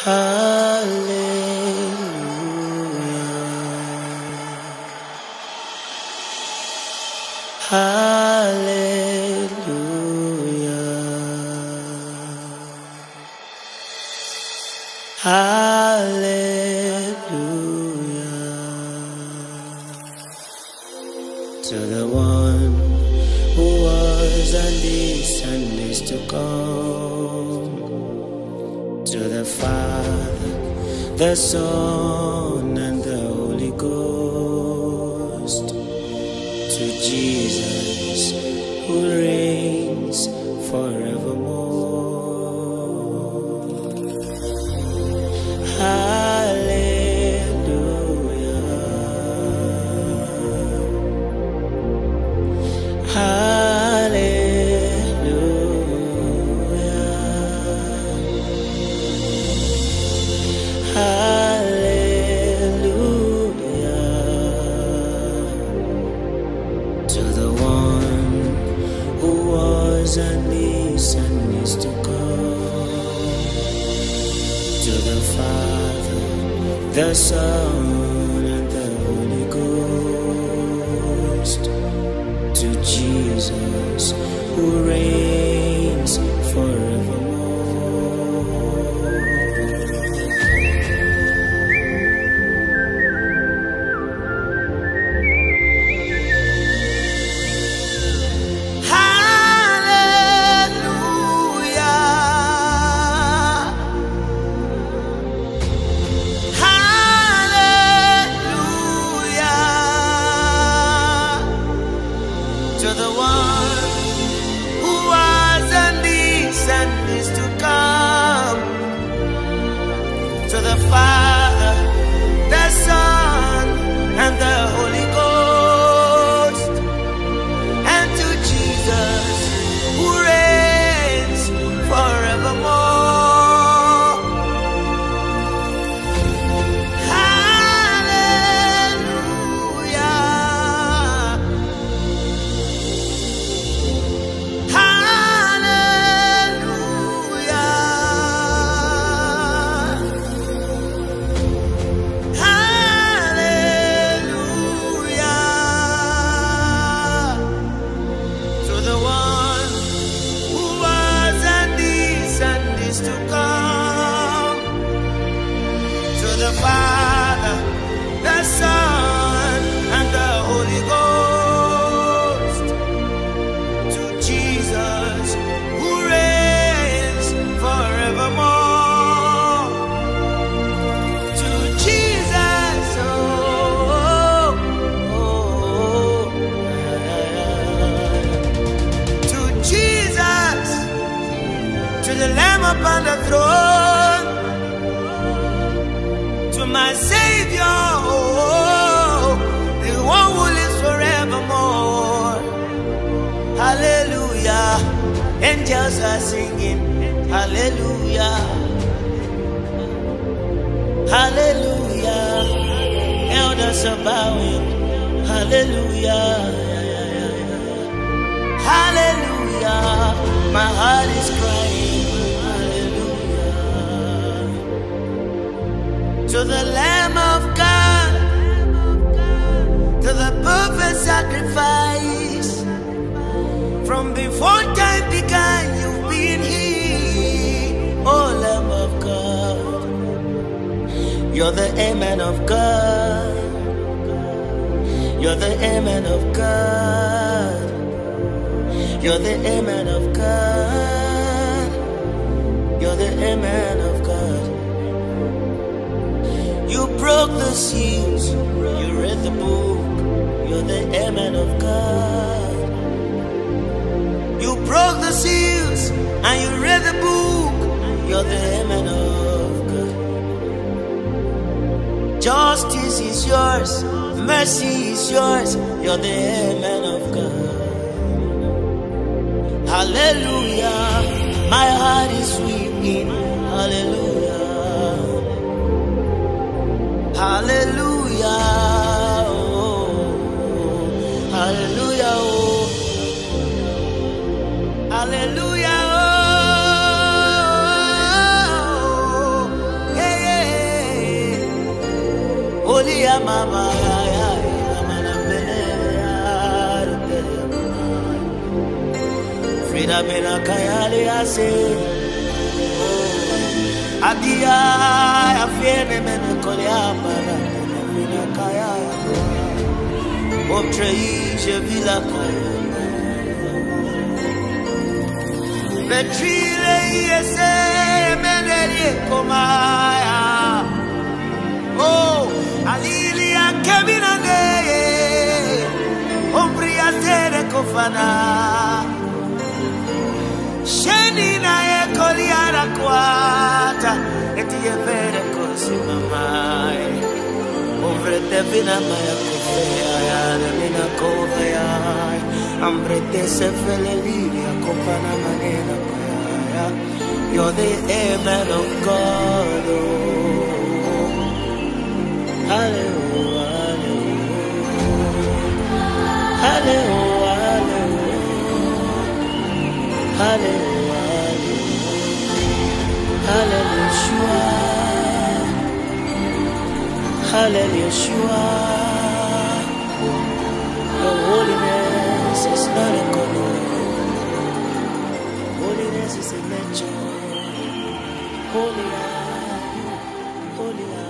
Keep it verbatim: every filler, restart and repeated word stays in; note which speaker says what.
Speaker 1: To the one who was and is and is to come, to the Father, the Son, and the Holy Ghost, to Jesus who reigns forevermore. And is and is to come, to the Father, the Son, and the Holy Ghost, to Jesus who reigns forevermore. To the one who was and is and is to come, to the Father, the Son, and the Holy Ghost, and to Jesus who reigns forevermore. To come, to the Father, the Son, and the Holy Ghost, to Jesus who reigns forevermore, to Jesus, oh, oh, oh, to Jesus, to the Lamb upon the throne, to my Savior, oh, the one who lives forevermore. Hallelujah. Angels are singing, hallelujah. Hallelujah. Elders are bowing, hallelujah. Hallelujah. My heart is crying, to the Lamb of God, to the perfect sacrifice. From before time began, you've been here, oh Lamb of God. You're the Amen of God. You're the Amen of God. You're the Amen of God. You're the Amen of God. You broke the seals, you read the book, you're the Amen of God. You broke the seals and you read the book, you're the Amen of God. Justice is yours, mercy is yours, you're the Amen of God. Hallelujah, my heart is weeping, hallelujah. Hallelujah, oh, hallelujah, oh, hallelujah, oh, mama ya ya mama na bele ya Frida bena kayale ase adia ya fiene mene kolia para bena kaya o treije vila kaya Betrile yese menere komaya Oh alilia keminande ombria tere kofana Sheni na ye koliara kwata etie vere kosi mamai Ovre te vina maya kofea ya mina kova ya Ambre te se fele liria kopana manena kaya You're the amen of God oh. Hallelujah Hallelujah Hallelujah Hallelujah Hallelujah Your holiness is not a color Holiness is a nature Holy are, holy are